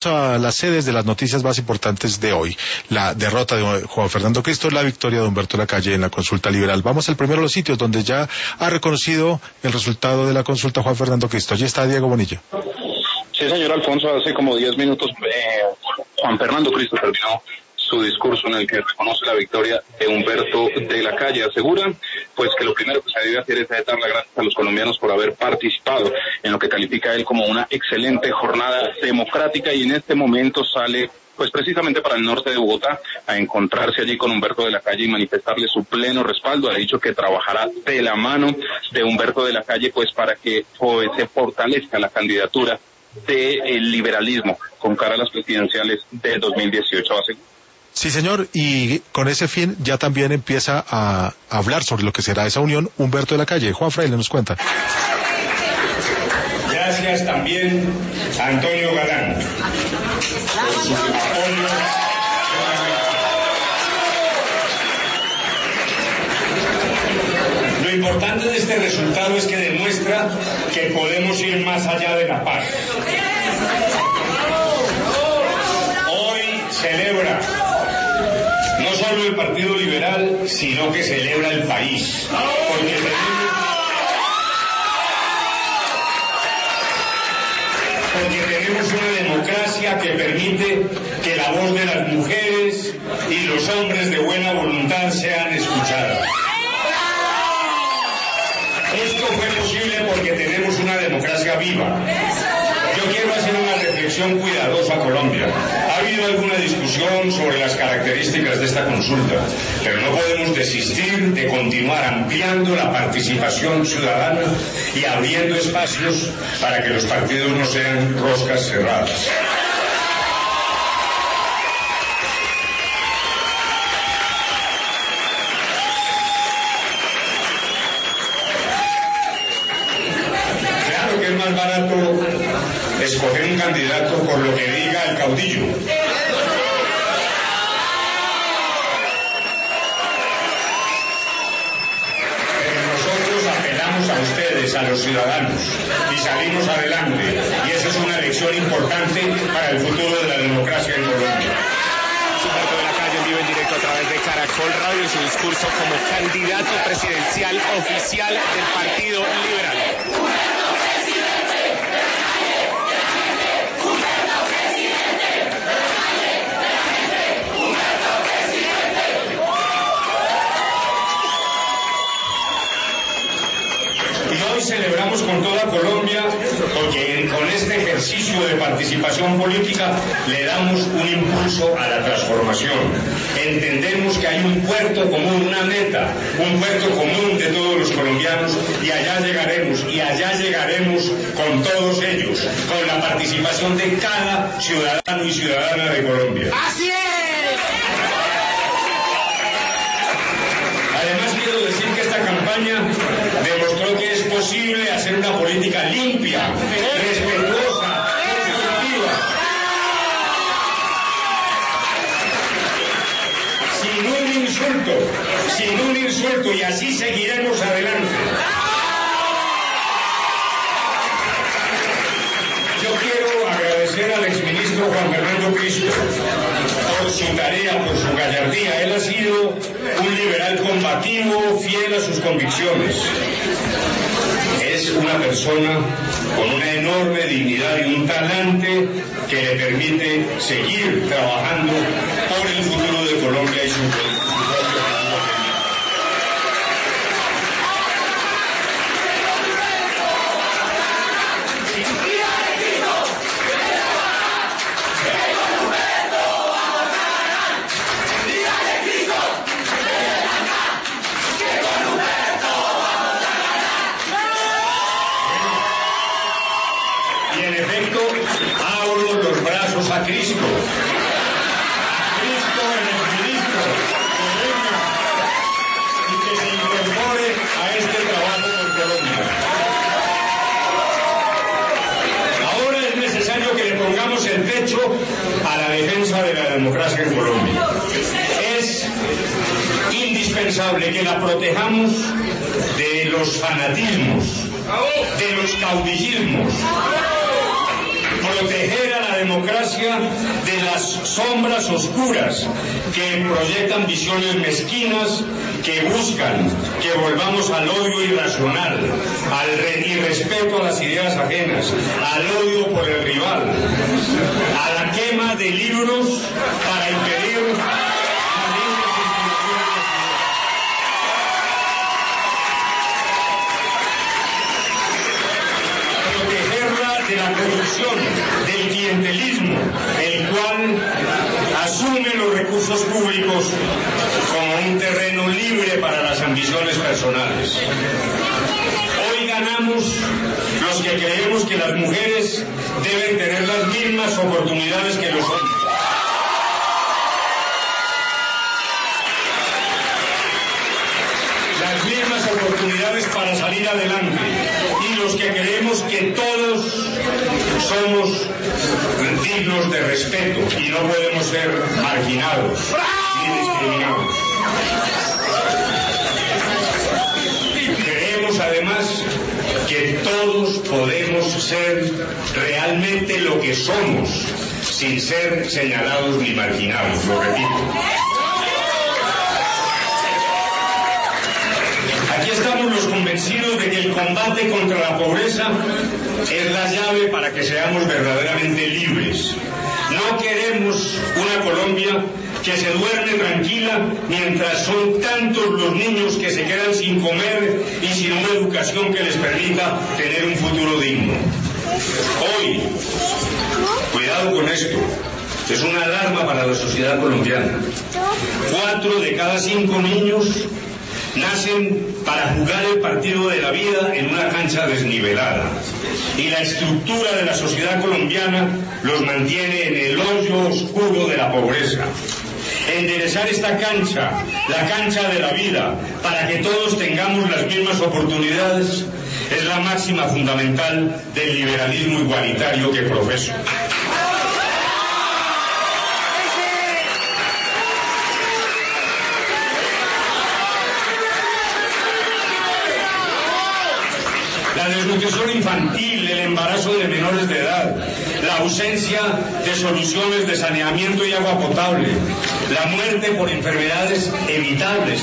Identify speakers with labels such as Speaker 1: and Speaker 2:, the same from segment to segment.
Speaker 1: A las sedes de las noticias más importantes de hoy: la derrota de Juan Fernando Cristo, la victoria de Humberto Lacalle en la consulta liberal. Vamos al primero de los sitios donde ya ha reconocido el resultado de la consulta Juan Fernando Cristo. Allí está Diego Bonilla.
Speaker 2: Sí, señor Alfonso, hace como 10 minutos Juan Fernando Cristo terminó su discurso en el que reconoce la victoria de Humberto de Lacalle. Asegura pues que lo primero que se debe hacer es dar las gracias a los colombianos por haber participado en lo que califica él como una excelente jornada democrática, y en este momento sale pues precisamente para el norte de Bogotá a encontrarse allí con Humberto de Lacalle y manifestarle su pleno respaldo. Ha dicho que trabajará de la mano de Humberto de Lacalle pues para que se fortalezca la candidatura del liberalismo con cara a las presidenciales de 2018.
Speaker 1: Sí, señor, y con ese fin ya también empieza a hablar sobre lo que será esa unión Humberto de Lacalle. Juan Fraile nos cuenta.
Speaker 3: Gracias también a Antonio Galán por su apoyo. Lo importante de este resultado es que demuestra que podemos ir más allá de la paz. Hoy celebra no solo el Partido Liberal, sino que celebra el país, porque tenemos una democracia que permite que la voz de las mujeres y los hombres de buena voluntad sean escuchadas. Esto fue posible porque tenemos una democracia viva. Yo quiero hacer una reflexión cuidadosa a Colombia. Ha habido alguna discusión sobre las características de esta consulta, pero no podemos desistir de continuar ampliando la participación ciudadana y abriendo espacios para que los partidos no sean roscas cerradas. Claro que es más barato escoger un candidato por lo que diga el caudillo. Pero nosotros apelamos a ustedes, a los ciudadanos, y salimos adelante, y esa es una lección importante para el futuro de la democracia en Colombia.
Speaker 4: Humberto de Lacalle en vivo en directo a través de Caracol Radio en su discurso como candidato presidencial oficial del Partido Liberal.
Speaker 3: Hoy celebramos con toda Colombia porque con este ejercicio de participación política le damos un impulso a la transformación. Entendemos que hay un puerto común, una meta, un puerto común de todos los colombianos, y allá llegaremos con todos ellos, con la participación de cada ciudadano y ciudadana de Colombia.
Speaker 5: ¡Así es!
Speaker 3: Además, quiero decir que esta campaña demostró que es posible hacer una política limpia, respetuosa, constructiva, sin un insulto, y así seguiremos adelante. Yo quiero agradecer al exministro Juan Fernando Cristo por su tarea, por su gallardía. Él ha sido un liberal combativo, fiel a sus convicciones. Es una persona con una enorme dignidad y un talante que le permite seguir trabajando por el futuro de Colombia y su propio futuro. Y en efecto, abro los brazos a Cristo. Cristo en el ministro, que venga y que se incorpore a este trabajo por Colombia. Ahora es necesario que le pongamos el pecho a la defensa de la democracia en Colombia. Es indispensable que la protejamos de los fanatismos, de los caudillismos. Proteger a la democracia de las sombras oscuras que proyectan visiones mezquinas que buscan que volvamos al odio irracional, al irrespeto a las ideas ajenas, al odio por el rival, a la quema de libros para impedir de la corrupción, del clientelismo, el cual asume los recursos públicos como un terreno libre para las ambiciones personales. Hoy ganamos los que creemos que las mujeres deben tener las mismas oportunidades que los hombres. Las mismas oportunidades para salir adelante, y los que creemos que todos somos dignos de respeto y no podemos ser marginados ni discriminados. Creemos además que todos podemos ser realmente lo que somos sin ser señalados ni marginados, lo repito. Aquí estamos los convencidos de que el combate contra la pobreza es la llave para que seamos verdaderamente libres. No queremos una Colombia que se duerme tranquila mientras son tantos los niños que se quedan sin comer y sin una educación que les permita tener un futuro digno. Hoy, cuidado con esto, es una alarma para la sociedad colombiana. 4 de cada 5 niños nacen para jugar el partido de la vida en una cancha desnivelada, y la estructura de la sociedad colombiana los mantiene en el hoyo oscuro de la pobreza. Enderezar esta cancha, la cancha de la vida, para que todos tengamos las mismas oportunidades, es la máxima fundamental del liberalismo igualitario que profeso. La desnutrición infantil, el embarazo de menores de edad, la ausencia de soluciones de saneamiento y agua potable, la muerte por enfermedades evitables.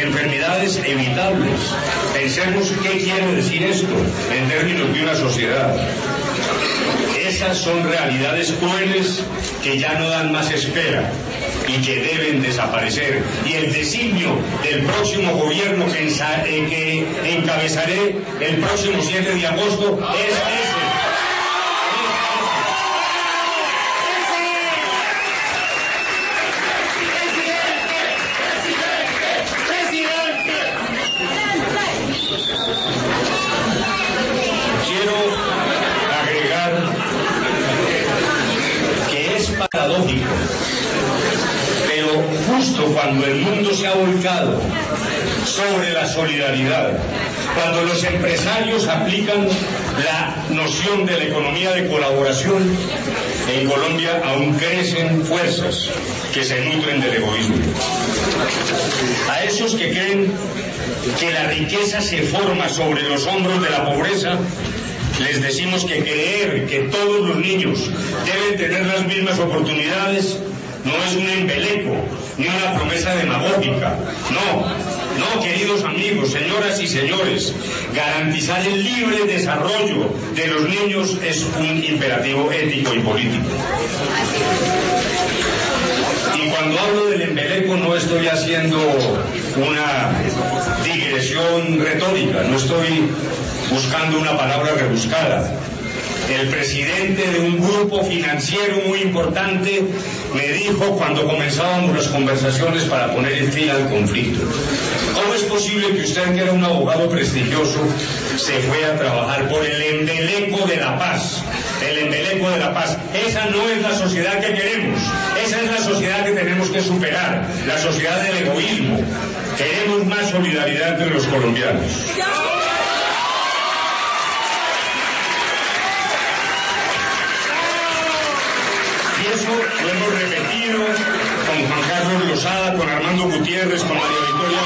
Speaker 3: Pensemos qué quiere decir esto en términos de una sociedad. Esas son realidades crueles que ya no dan más espera y que deben desaparecer. Y el designio del próximo gobierno que encabezaré el próximo 7 de agosto es ese. Quiero agregar que es paradójico, pero justo cuando el mundo se ha volcado sobre la solidaridad, cuando los empresarios aplican la noción de la economía de colaboración, en Colombia aún crecen fuerzas que se nutren del egoísmo. A esos que creen que la riqueza se forma sobre los hombros de la pobreza, les decimos que creer que todos los niños deben tener las mismas oportunidades no es un embeleco ni una promesa demagógica. No, queridos amigos, señoras y señores, garantizar el libre desarrollo de los niños es un imperativo ético y político. Y cuando hablo del embeleco no estoy haciendo una digresión retórica, no estoy buscando una palabra rebuscada. El presidente de un grupo financiero muy importante me dijo cuando comenzábamos las conversaciones para poner el fin al conflicto: ¿cómo es posible que usted, que era un abogado prestigioso, se fue a trabajar por el embeleco de la paz? El embeleco de la paz. Esa no es la sociedad que queremos. Esa es la sociedad que tenemos que superar, la sociedad del egoísmo. Queremos más solidaridad entre los colombianos. Eso lo hemos repetido con Juan Carlos Lozada, con Armando Gutiérrez, con María Victoria.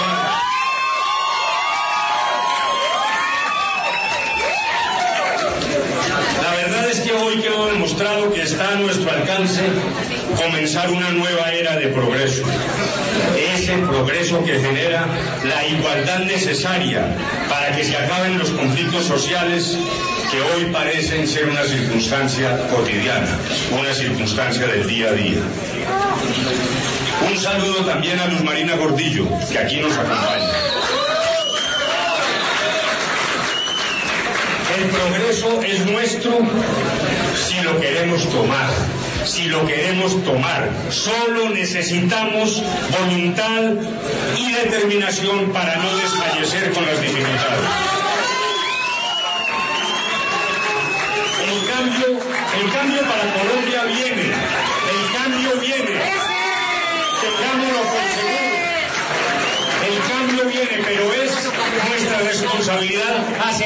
Speaker 3: La verdad es que hoy quedó demostrado demostrado que está a nuestro alcance comenzar una nueva era de progreso. Ese progreso que genera la igualdad necesaria para que se acaben los conflictos sociales que hoy parecen ser una circunstancia cotidiana, una circunstancia del día a día. Un saludo también a Luz Marina Gordillo, que aquí nos acompaña. El progreso es nuestro si lo queremos tomar. Si lo queremos tomar, solo necesitamos voluntad y determinación para no desfallecer con las dificultades. El cambio para Colombia viene, el cambio viene, tengámoslo por seguro. El cambio viene, pero es nuestra responsabilidad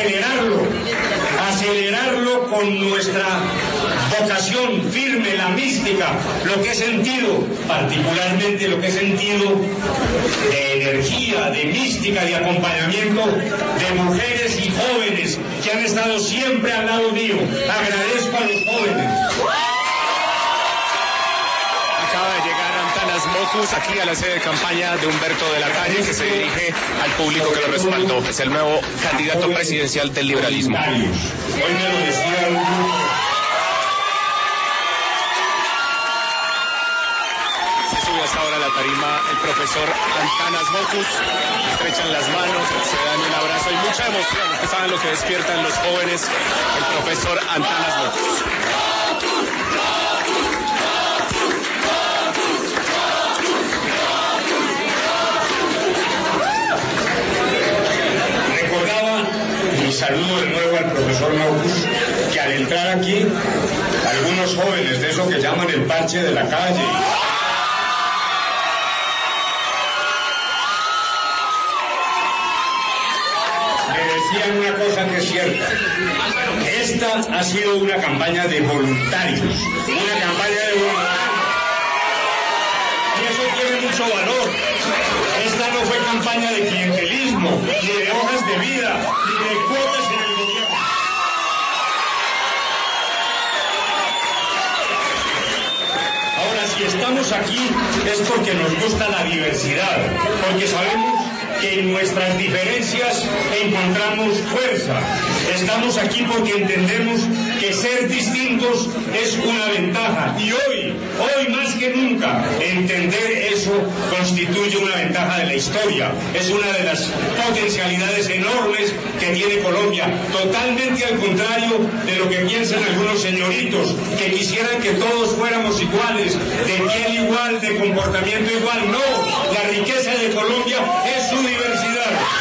Speaker 3: acelerarlo con nuestra vocación firme, la mística, lo que he sentido, particularmente lo que he sentido de energía, de mística, de acompañamiento de mujeres y jóvenes que han estado siempre al lado mío. Agradezco a los jóvenes.
Speaker 4: Acaba de llegar Antanas Mocus aquí a la sede de campaña de Humberto de la Calle, que se dirige al público que lo respaldó. Es el nuevo candidato presidencial del liberalismo.
Speaker 3: Hoy me lo decía un grupo.
Speaker 4: Se sube hasta ahora a la tarima el profesor Antanas Mocus, estrechan las manos, se dan un abrazo, hay mucha emoción. Ustedes saben lo que despiertan los jóvenes, el profesor Antanas Mocus.
Speaker 3: Saludo de nuevo al profesor Mocus, que al entrar aquí, algunos jóvenes de eso que llaman el parche de la calle, me decían una cosa que es cierta. Esta ha sido una campaña de voluntarios, una campaña de voluntarios. Y eso tiene mucho valor. Esta no fue campaña de clientelismo, ni de hojas de vida, ni de cuotas en el gobierno. Ahora, si estamos aquí es porque nos gusta la diversidad, porque sabemos que en nuestras diferencias encontramos fuerza. Estamos aquí porque entendemos que ser distintos es una ventaja. Y hoy más que nunca, entender eso constituye una ventaja de la historia. Es una de las potencialidades enormes que tiene Colombia. Totalmente al contrario de lo que piensan algunos señoritos, que quisieran que todos fuéramos iguales, de piel igual, de comportamiento igual. No, la riqueza de Colombia es su diversidad.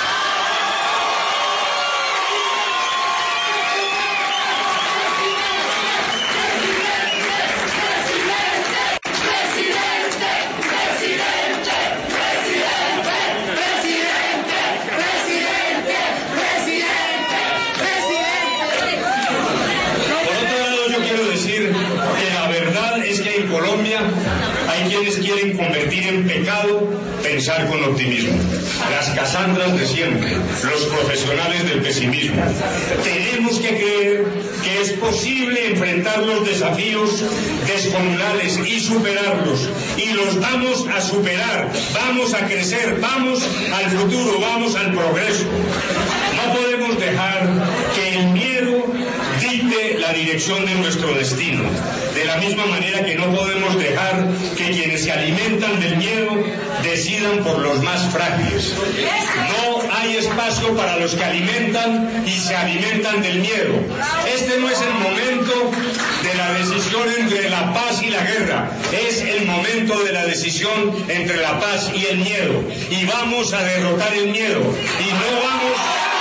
Speaker 3: Hay quienes quieren convertir en pecado pensar con optimismo. Las Casandras de siempre, los profesionales del pesimismo. Tenemos que creer que es posible enfrentar los desafíos descomunales y superarlos. Y los vamos a superar, vamos a crecer, vamos al futuro, vamos al progreso. No podemos dejar que el miedo dicte la dirección de nuestro destino. De la misma manera que no podemos dejar que quienes se alimentan del miedo decidan por los más frágiles. No hay espacio para los que alimentan y se alimentan del miedo. Este no es el momento de la decisión entre la paz y la guerra. Es el momento de la decisión entre la paz y el miedo. Y vamos a derrotar el miedo. Y no vamos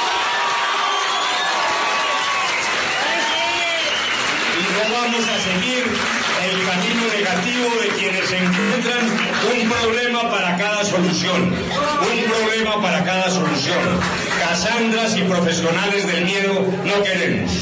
Speaker 3: a seguir el camino negativo de quienes encuentran un problema para cada solución. Un problema para cada solución. Casandras y profesionales del miedo no queremos.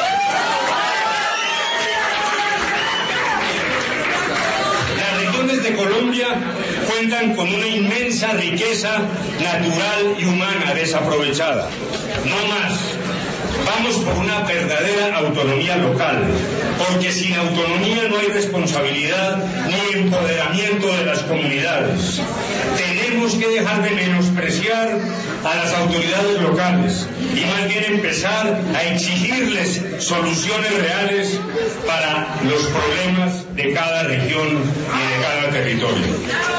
Speaker 3: Las regiones de Colombia cuentan con una inmensa riqueza natural y humana desaprovechada. No más. Vamos por una verdadera autonomía local. porque sin autonomía no hay responsabilidad ni empoderamiento de las comunidades. Tenemos que dejar de menospreciar a las autoridades locales y más bien empezar a exigirles soluciones reales para los problemas de cada región y de cada territorio.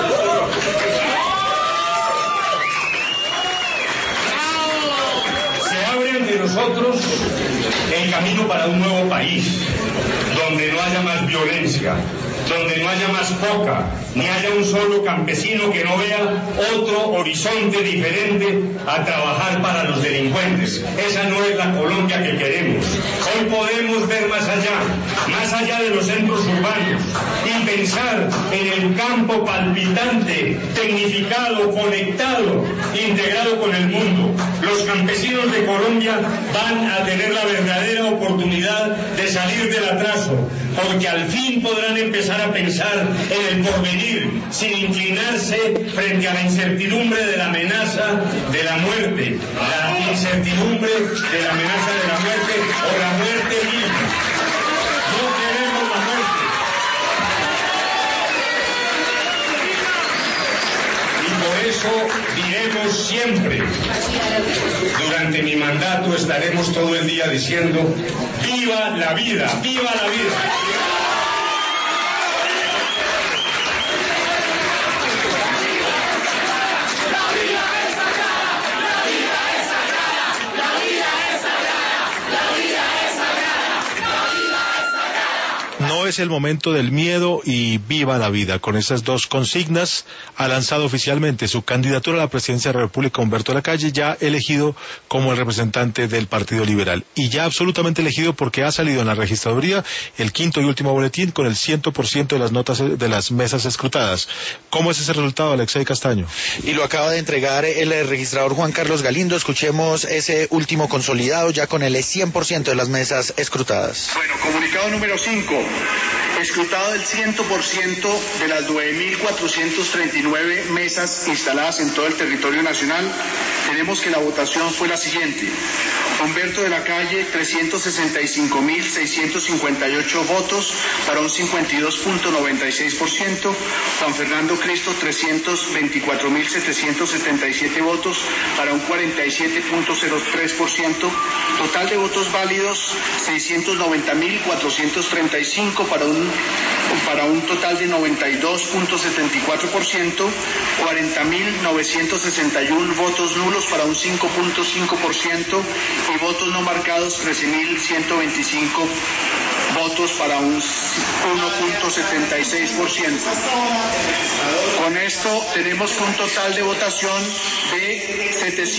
Speaker 3: Se abre ante nosotros el camino para un nuevo país, donde no haya más violencia, donde no haya más foca, ni haya un solo campesino que no vea otro horizonte diferente a trabajar para los delincuentes. Esa no es la Colombia que queremos. Hoy podemos ver más allá de los centros urbanos, y pensar en el campo palpitante, tecnificado, conectado, integrado con el mundo. Los campesinos de Colombia van a tener la verdadera oportunidad de salir del atraso, porque al fin podrán empezar a pensar en el porvenir, sin inclinarse frente a la incertidumbre de la amenaza de la muerte, la incertidumbre de la amenaza de la muerte o la muerte misma. No queremos la muerte. Y por eso diremos siempre, durante mi mandato estaremos todo el día diciendo: ¡viva la vida! ¡Viva la vida!
Speaker 1: No es el momento del miedo y viva la vida. Con esas dos consignas ha lanzado oficialmente su candidatura a la presidencia de la República Humberto Lacalle, ya elegido como el representante del Partido Liberal. Y ya absolutamente elegido porque ha salido en la registraduría el quinto y último boletín con el 100% de las notas de las mesas escrutadas. ¿Cómo es ese resultado, Alexei Castaño?
Speaker 5: Y lo acaba de entregar el registrador Juan Carlos Galindo. Escuchemos ese último consolidado ya con el 100% de las mesas escrutadas.
Speaker 6: Bueno, comunicado número 5. Escrutado el 100% de las 9.439 mesas instaladas en todo el territorio nacional, tenemos que la votación fue la siguiente: Humberto de la Calle, 365.658 votos, para un 52.96%, Juan Fernando Cristo, 324.777 votos, para un 47.03%, total de votos válidos, 690.435, para un total de 92.74%, 40.961 votos nulos para un 5.5% y votos no marcados 13.125 votos para un 1.76%. Con esto tenemos un total de votación de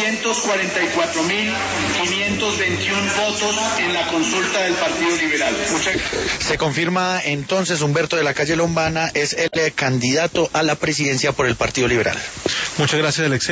Speaker 6: 744.521 votos en la consulta del Partido Liberal. Muchas gracias.
Speaker 5: Se confirma entonces Humberto de la Calle Lombana es el candidato a la presidencia por el Partido Liberal.
Speaker 1: Muchas gracias, Alexei.